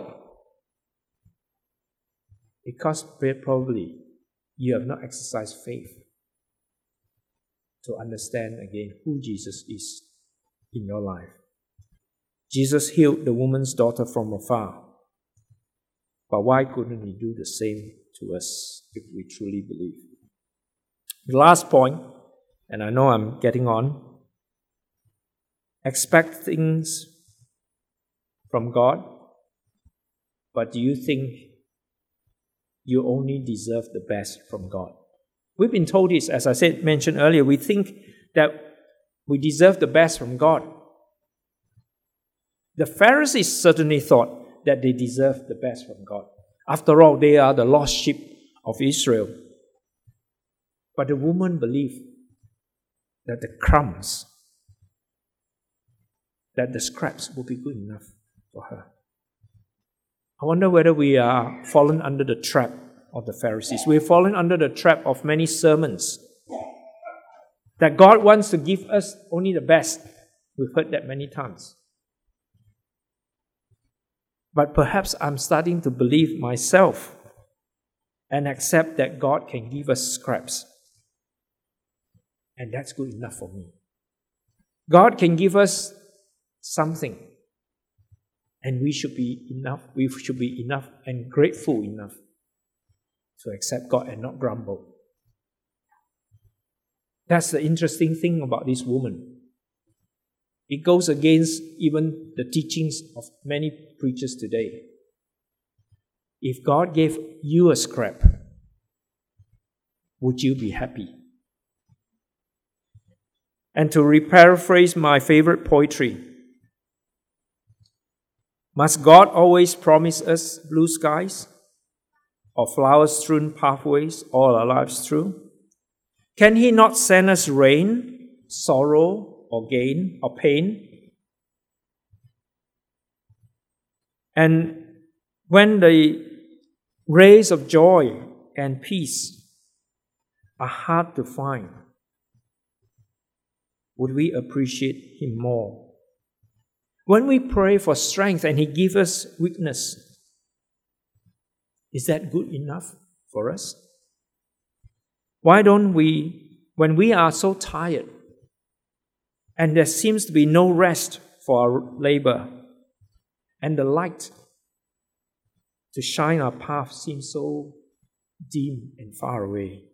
Speaker 1: Because probably you have not exercised faith to understand again who Jesus is in your life. Jesus healed the woman's daughter from afar. But why couldn't He do the same to us if we truly believe? The last point, and I know I'm getting on, expect things from God, but do you think you only deserve the best from God? We've been told this, as I mentioned earlier, we think that we deserve the best from God. The Pharisees certainly thought that they deserved the best from God. After all, they are the lost sheep of Israel. But the woman believed that the crumbs, that the scraps will be good enough for her. I wonder whether we are fallen under the trap of the Pharisees. We've fallen under the trap of many sermons that God wants to give us only the best. We've heard that many times. But perhaps I'm starting to believe myself and accept that God can give us scraps. And that's good enough for me. God can give us something. And we should be enough and grateful enough to accept God and not grumble. That's the interesting thing about this woman. It goes against even the teachings of many preachers today. If God gave you a scrap, would you be happy? And to paraphrase my favorite poetry, must God always promise us blue skies or flower-strewn pathways all our lives through? Can He not send us rain, sorrow, or gain, or pain? And when the rays of joy and peace are hard to find, would we appreciate Him more? When we pray for strength and He gives us weakness, is that good enough for us? Why don't we, when we are so tired and there seems to be no rest for our labor, and the light to shine our path seems so dim and far away,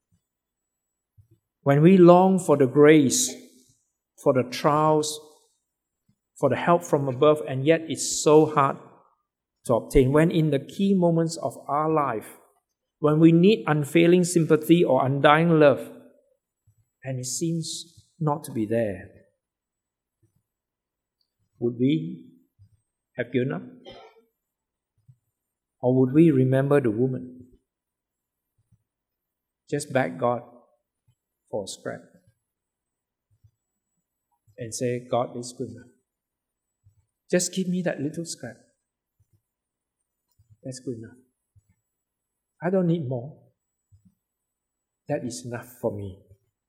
Speaker 1: when we long for the grace, for the trials, for the help from above, and yet it's so hard to obtain, when in the key moments of our life, when we need unfailing sympathy or undying love, and it seems not to be there, would we have given up? Or would we remember the woman? Just beg God for a scrap and say, God is good enough. Just give me that little scrap. That's good enough. I don't need more. That is enough for me.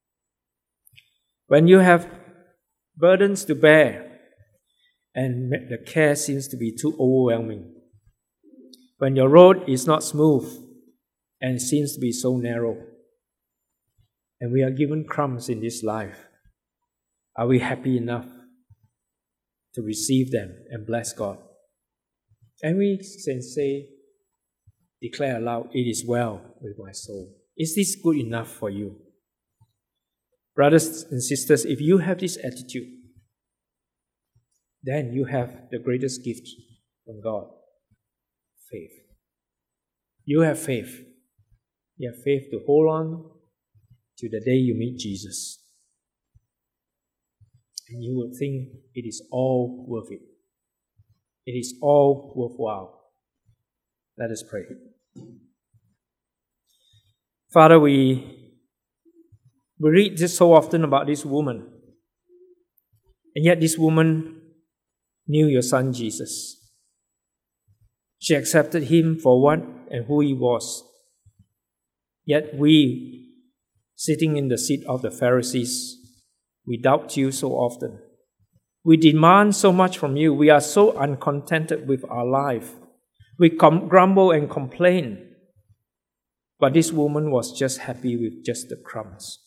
Speaker 1: When you have burdens to bear and the care seems to be too overwhelming, when your road is not smooth and seems to be so narrow, and we are given crumbs in this life, are we happy enough to receive them and bless God? And we can say, declare aloud, it is well with my soul. Is this good enough for you? Brothers and sisters, if you have this attitude, then you have the greatest gift from God. Faith. You have faith. You have faith to hold on to the day you meet Jesus. And you will think it is all worth it. It is all worthwhile. Let us pray. Father, we read this so often about this woman. And yet this woman knew your Son Jesus. She accepted Him for what and who He was. Yet we, sitting in the seat of the Pharisees, we doubt You so often. We demand so much from You. We are so uncontented with our life. We grumble and complain. But this woman was just happy with just the crumbs.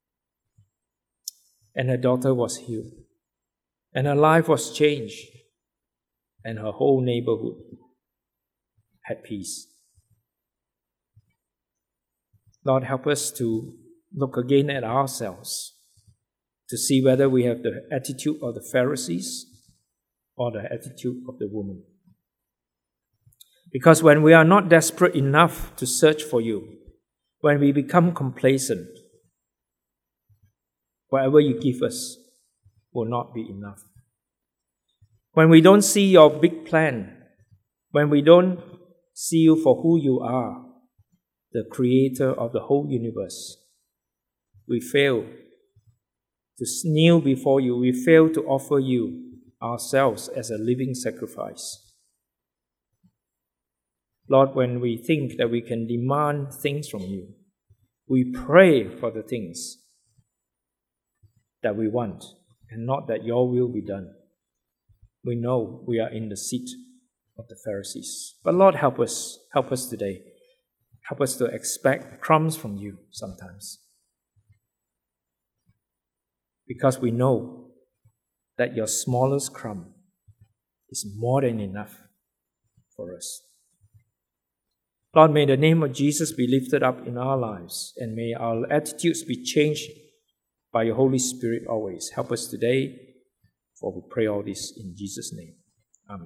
Speaker 1: And her daughter was healed. And her life was changed. And her whole neighborhood had peace. Lord, help us to look again at ourselves to see whether we have the attitude of the Pharisees or the attitude of the woman. Because when we are not desperate enough to search for You, when we become complacent, whatever You give us will not be enough. When we don't see Your big plan, when we don't see You for who You are, the creator of the whole universe, we fail to kneel before You. We fail to offer You ourselves as a living sacrifice. Lord, when we think that we can demand things from You, we pray for the things that we want and not that Your will be done. We know we are in the seat of the Pharisees. But Lord, help us today. Help us to expect crumbs from You sometimes. Because we know that Your smallest crumb is more than enough for us. Lord, may the name of Jesus be lifted up in our lives, and may our attitudes be changed by Your Holy Spirit always. Help us today, for we pray all this in Jesus' name. Amen.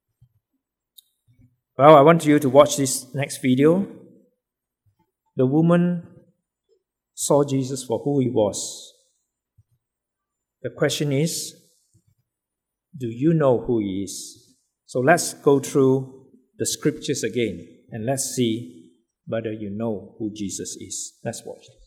Speaker 1: Well, I want you to watch this next video. The woman saw Jesus for who He was. The question is, do you know who He is? So let's go through the scriptures again. And let's see whether you know who Jesus is. Let's watch this.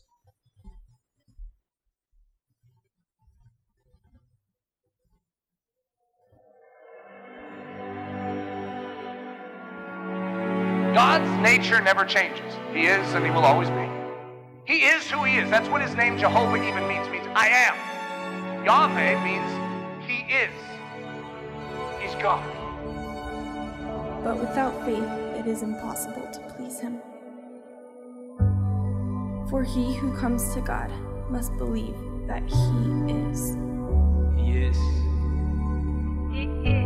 Speaker 2: God's nature never changes. He is and he will always be. He is who he is. That's what his name Jehovah even means I am. Yahweh means he is. He's God.
Speaker 3: But without faith, it is impossible to please him. For he who comes to God must believe that he is.
Speaker 4: He is.
Speaker 2: He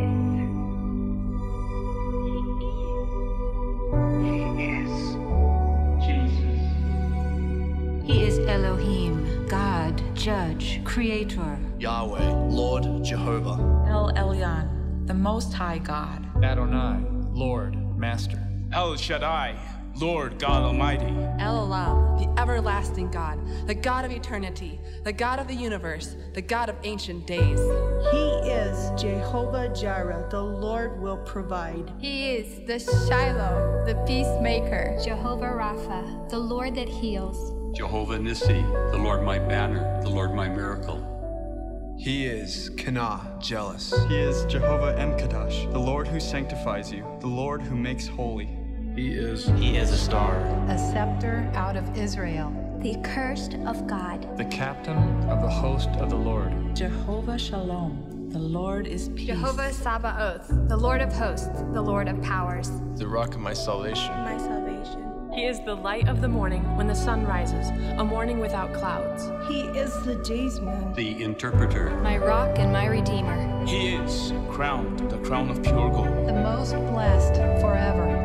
Speaker 2: is.
Speaker 4: Jesus.
Speaker 5: He is Elohim, God, Judge, Creator.
Speaker 6: Yahweh, Lord, Jehovah.
Speaker 7: El Elyon, the Most High God.
Speaker 4: Adonai, Lord, Master.
Speaker 8: El Shaddai, Lord God Almighty.
Speaker 9: El Olam, the everlasting God, the God of eternity, the God of the universe, the God of ancient days.
Speaker 10: He is Jehovah Jireh, the Lord will provide.
Speaker 11: He is the Shiloh, the peacemaker.
Speaker 12: Jehovah Rapha, the Lord that heals.
Speaker 13: Jehovah Nissi, the Lord my banner, the Lord my miracle.
Speaker 14: He is Kanah, jealous.
Speaker 15: He is Jehovah Emkadash, the Lord who sanctifies you, the Lord who makes holy.
Speaker 16: He is a star,
Speaker 5: a scepter out of Israel,
Speaker 12: the accursed of God,
Speaker 4: the captain of the host of the Lord.
Speaker 7: Jehovah Shalom, the Lord is peace.
Speaker 11: Jehovah Sabaoth, the Lord of hosts, the Lord of powers.
Speaker 16: The rock of my salvation.
Speaker 3: My salvation.
Speaker 9: He is the light of the morning when the sun rises, a morning without clouds.
Speaker 10: He is the daysman,
Speaker 13: the interpreter,
Speaker 11: my rock and my redeemer.
Speaker 8: He is crowned, the crown of pure gold,
Speaker 5: the most blessed forever.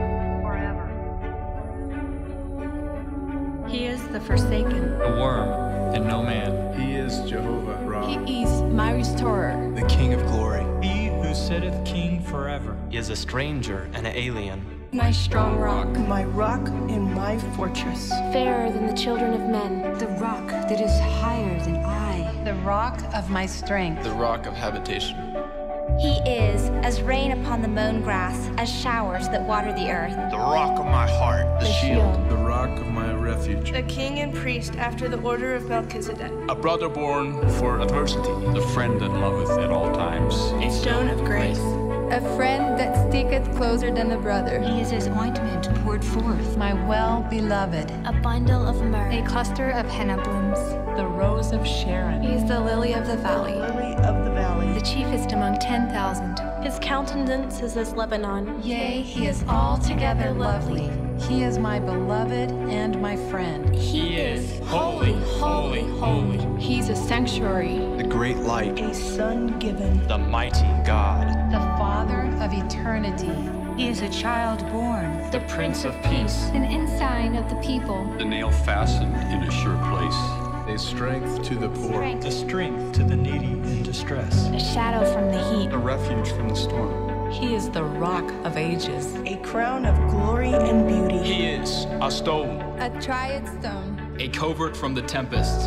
Speaker 5: He is the forsaken,
Speaker 4: a worm and no man.
Speaker 16: He is Jehovah Ra.
Speaker 9: He is my restorer,
Speaker 14: the King of glory.
Speaker 4: He who sitteth king forever.
Speaker 6: He is a stranger and an alien.
Speaker 11: My strong rock,
Speaker 10: my rock and my fortress.
Speaker 11: Fairer than the children of men.
Speaker 5: The rock that is higher than I. The rock of my strength.
Speaker 16: The rock of habitation.
Speaker 12: He is as rain upon the mown grass, as showers that water the earth.
Speaker 6: The rock of my heart.
Speaker 12: The shield.
Speaker 16: The rock of my refuge.
Speaker 3: A king and priest after the order of Melchizedek.
Speaker 8: a brother born for adversity,
Speaker 13: the friend that loveth at all times.
Speaker 3: A stone of grace.
Speaker 11: A friend that sticketh closer than a brother.
Speaker 5: He is his ointment poured forth, my well-beloved.
Speaker 12: A bundle of myrrh.
Speaker 11: A cluster of henna blooms.
Speaker 7: The rose of Sharon.
Speaker 11: He is the lily of the valley.
Speaker 10: Lily of the valley.
Speaker 11: The chiefest among 10,000.
Speaker 3: His countenance is as Lebanon.
Speaker 5: Yea, he is altogether lovely. He is my beloved and my friend.
Speaker 12: He is holy, holy, holy.
Speaker 11: He's a sanctuary.
Speaker 14: The great light.
Speaker 10: A son given.
Speaker 6: The mighty God.
Speaker 5: The Father of eternity. He is a child born.
Speaker 12: The Prince of Peace. An ensign of the people.
Speaker 13: The nail fastened in a sure place.
Speaker 16: A strength to the poor.
Speaker 4: The strength to the needy in distress.
Speaker 12: A shadow from the heat.
Speaker 15: A refuge from the storm.
Speaker 7: He is the rock of ages.
Speaker 10: A crown of glory and beauty.
Speaker 8: he is a stone,
Speaker 11: A triad stone.
Speaker 8: a covert from the tempest.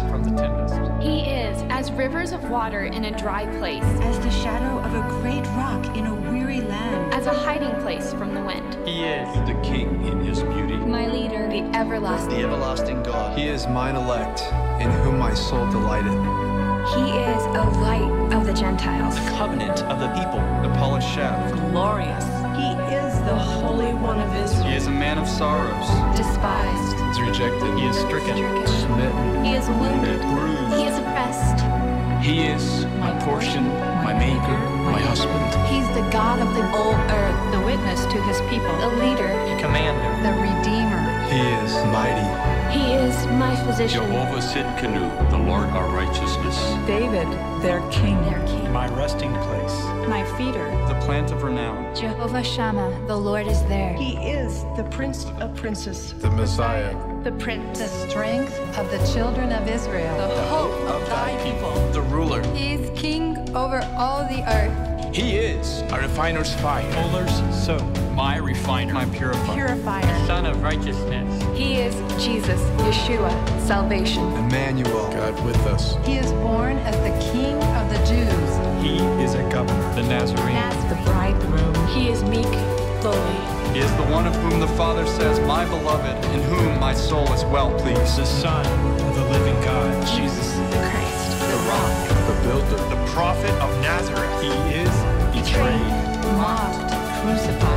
Speaker 11: He is as rivers of water in a dry place.
Speaker 5: As the shadow of a great rock in a weary land.
Speaker 11: As a hiding place from the wind.
Speaker 4: He is
Speaker 13: The king in his beauty.
Speaker 11: My leader, the everlasting.
Speaker 6: The everlasting God.
Speaker 14: He is mine elect, in whom my soul delighteth.
Speaker 11: He is a light of the Gentiles.
Speaker 6: Covenant of the people.
Speaker 15: The polished shaft.
Speaker 7: Glorious.
Speaker 10: He is the Holy One of Israel.
Speaker 15: He is a man of sorrows.
Speaker 11: Despised.
Speaker 16: Is rejected.
Speaker 4: He is stricken.
Speaker 16: Smitten.
Speaker 11: He is wounded.
Speaker 16: Bruised.
Speaker 11: He is oppressed.
Speaker 8: He is my portion, my maker, my husband.
Speaker 11: He's the God of the whole earth. The witness to his people. The leader.
Speaker 6: Commander.
Speaker 5: The Redeemer.
Speaker 14: He is mighty.
Speaker 11: He is my physician.
Speaker 13: Jehovah Sidkenu, the Lord our righteousness.
Speaker 7: David, their king.
Speaker 11: Their king.
Speaker 4: my resting place.
Speaker 11: My feeder.
Speaker 15: The plant of renown.
Speaker 11: Jehovah Shammah, the Lord is there.
Speaker 10: He is the Prince of Princes.
Speaker 16: The Messiah.
Speaker 11: The Prince.
Speaker 5: The strength of the children of Israel.
Speaker 11: The hope of thy people.
Speaker 6: The ruler.
Speaker 11: He is king over all the earth.
Speaker 8: He is a refiner's fire,
Speaker 4: Fuller's soap.
Speaker 8: my refiner,
Speaker 15: My purifier.
Speaker 11: Purifier.
Speaker 4: Son of righteousness.
Speaker 11: He is Jesus, Yeshua, salvation.
Speaker 14: Emmanuel.
Speaker 16: God with us.
Speaker 5: He is born as the King of the Jews.
Speaker 4: He is a governor. The Nazarene.
Speaker 11: The bridegroom. He is meek, lowly.
Speaker 15: He is the one of whom the Father says, my beloved, in whom my soul is well pleased.
Speaker 4: The Son of the living God.
Speaker 11: Jesus the Christ.
Speaker 6: The rock.
Speaker 16: The builder.
Speaker 6: The prophet of Nazareth.
Speaker 4: He is betrayed.
Speaker 5: Mocked, crucified.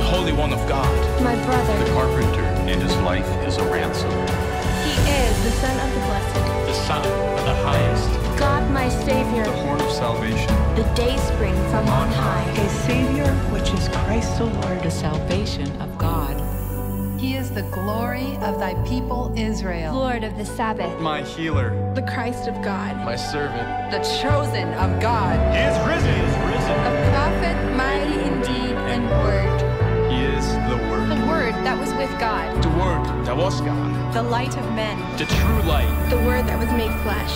Speaker 8: Holy One of God.
Speaker 3: my brother.
Speaker 13: The carpenter, and his life is a ransom.
Speaker 3: He is the Son of the Blessed,
Speaker 4: The Son of the Highest.
Speaker 3: God my Savior,
Speaker 15: The horn of salvation.
Speaker 3: the dayspring from on high.
Speaker 10: A Savior, which is Christ the Lord.
Speaker 7: The salvation of God.
Speaker 5: He is the glory of thy people Israel.
Speaker 12: Lord of the Sabbath,
Speaker 15: My healer.
Speaker 9: The Christ of God,
Speaker 16: My servant.
Speaker 9: the chosen of God,
Speaker 4: He is risen. He is risen.
Speaker 9: a prophet mighty in deed and word,
Speaker 15: He is the Word.
Speaker 11: The Word that was with God.
Speaker 8: The Word that was God.
Speaker 11: The light of men.
Speaker 8: The true light.
Speaker 9: the Word that was made flesh.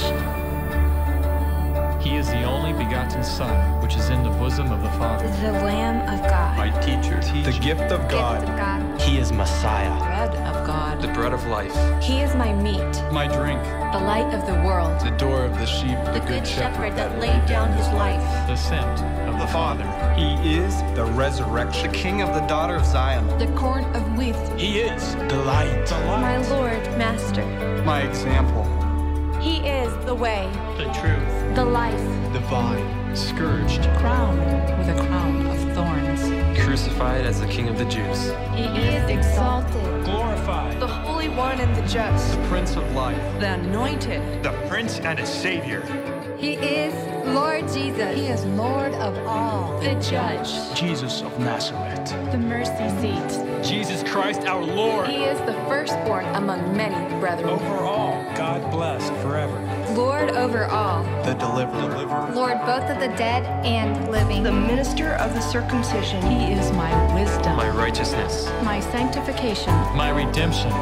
Speaker 4: He is the only begotten Son, which is in the bosom of the Father.
Speaker 12: the Lamb of God,
Speaker 13: My teacher,
Speaker 15: The gift of God.
Speaker 12: gift of God.
Speaker 6: He is Messiah.
Speaker 7: Bread of God.
Speaker 14: The bread of life.
Speaker 12: He is my meat,
Speaker 15: My drink.
Speaker 11: The light of the world.
Speaker 16: The door of the sheep.
Speaker 12: the good shepherd that laid down his life.
Speaker 4: The scent of the Father.
Speaker 15: He is the resurrection. The King of the daughter of Zion.
Speaker 9: The corn of wheat,
Speaker 8: He is the light.
Speaker 12: My Lord, Master.
Speaker 15: My example.
Speaker 12: He is the way,
Speaker 4: The truth.
Speaker 12: the life.
Speaker 14: The vine.
Speaker 4: Scourged.
Speaker 7: Crowned with a crown of thorns.
Speaker 16: Crucified as the King of the Jews.
Speaker 12: He is exalted,
Speaker 4: Glorified.
Speaker 9: the Holy One and the just,
Speaker 15: The Prince of Life.
Speaker 9: the Anointed.
Speaker 4: The Prince and a Savior.
Speaker 12: He is Lord Jesus,
Speaker 5: He is Lord of all.
Speaker 12: the Judge,
Speaker 8: Jesus of Nazareth.
Speaker 11: The mercy seat.
Speaker 4: Jesus Christ our Lord.
Speaker 9: He is the firstborn among many brethren.
Speaker 4: Over all, God blessed forever.
Speaker 12: Lord over all,
Speaker 15: The Deliverer.
Speaker 12: Lord both of the dead and living,
Speaker 10: The minister of the circumcision.
Speaker 7: He is my wisdom.
Speaker 16: My righteousness.
Speaker 11: My sanctification.
Speaker 4: My redemption.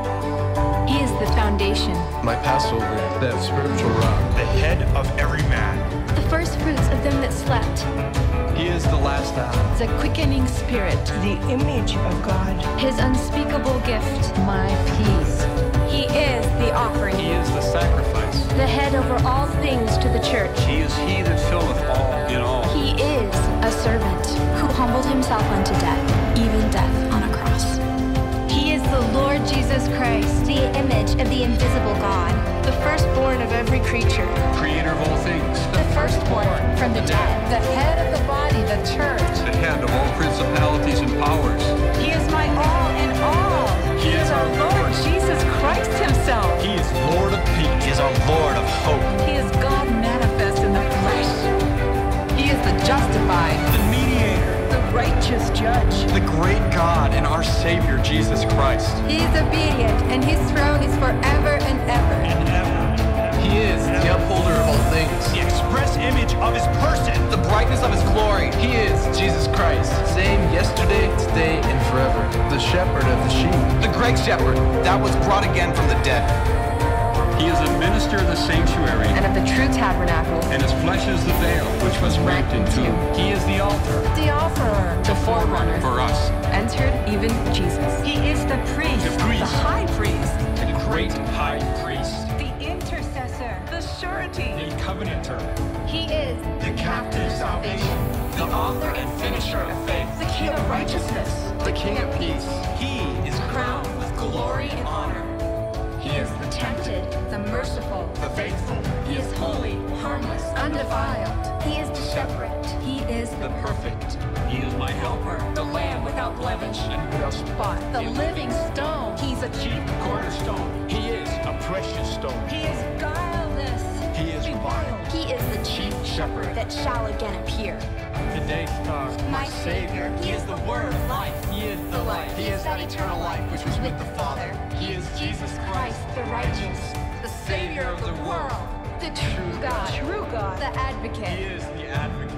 Speaker 12: He is the foundation,
Speaker 16: My Passover. That spiritual rock.
Speaker 4: The head of every man.
Speaker 12: the first fruits of them that slept,
Speaker 15: He is the last Adam.
Speaker 11: The quickening spirit.
Speaker 10: The image of God.
Speaker 12: his unspeakable gift.
Speaker 7: My peace.
Speaker 12: He is the offering,
Speaker 4: He is the sacrifice.
Speaker 12: the head over all things to the church.
Speaker 13: he is he that filleth all in all.
Speaker 12: He is a servant who humbled himself unto death, even death on a cross. He is the Lord Jesus Christ, The image of the invisible God,
Speaker 9: The firstborn of every creature.
Speaker 13: Creator of all things.
Speaker 12: the firstborn from the dead.
Speaker 5: The head of the body, the church.
Speaker 13: The head of all principalities and powers.
Speaker 9: He is my all in all.
Speaker 15: He is our Lord.
Speaker 9: Jesus Christ himself.
Speaker 15: He is Lord of peace.
Speaker 6: He is our Lord of hope.
Speaker 9: He is God manifest in the flesh. He is the justified,
Speaker 15: The mediator.
Speaker 10: The righteous judge.
Speaker 15: The great God and our Savior, Jesus Christ.
Speaker 9: He is obedient, and his throne is forever and ever.
Speaker 4: And ever.
Speaker 14: He is the upholder of all things.
Speaker 4: The express image of his person.
Speaker 14: The brightness of his glory. He is Jesus Christ. Same yesterday, today, and forever. The shepherd of the sheep.
Speaker 6: The great shepherd that was brought again from the dead.
Speaker 13: He is a minister of the sanctuary,
Speaker 9: And of the true tabernacle,
Speaker 13: and his flesh is the veil which was rent in two.
Speaker 4: He is the altar.
Speaker 9: the offerer, the forerunner,
Speaker 13: For us,
Speaker 9: entered even Jesus.
Speaker 10: He is the priest.
Speaker 4: The priest.
Speaker 10: The high priest.
Speaker 4: The great high priest.
Speaker 10: The intercessor. The surety.
Speaker 4: The covenanter.
Speaker 12: He is
Speaker 15: The captive salvation.
Speaker 4: The author and finisher of faith.
Speaker 10: The king of righteousness.
Speaker 15: The King of peace.
Speaker 4: He is crowned with glory and honor.
Speaker 12: He is the tempted, the merciful.
Speaker 15: The faithful.
Speaker 12: He is holy, harmless, undefiled. He is the shepherd. He is
Speaker 15: The perfect.
Speaker 4: He is my helper, the lamb without blemish and without spot.
Speaker 9: The living stone.
Speaker 4: He's a chief cornerstone. He is a precious stone.
Speaker 10: He is guileless.
Speaker 15: He is vile.
Speaker 12: He is the chief shepherd that shall again appear.
Speaker 4: The day star,
Speaker 12: My Savior, He is the Word of life.
Speaker 4: He is the life.
Speaker 12: He is that eternal life which was with the Father. He is Jesus Christ, the righteous,
Speaker 9: The Savior of the world.
Speaker 12: the true God,
Speaker 10: True God.
Speaker 12: the advocate.
Speaker 15: He is the advocate.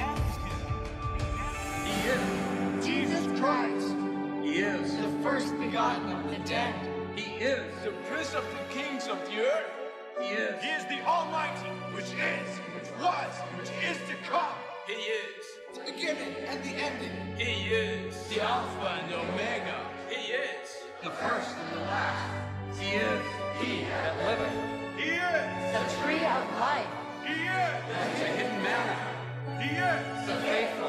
Speaker 15: He is Jesus Christ. He is the first begotten of the dead. He is the Prince of the kings of the earth. He is the Almighty, which is, which was, which is to come. He is the beginning and the ending. He is the Alpha and the Omega. He is the first and the last. He is He that liveth. He is
Speaker 9: The tree of life.
Speaker 15: He is the hidden manna. He is the faithful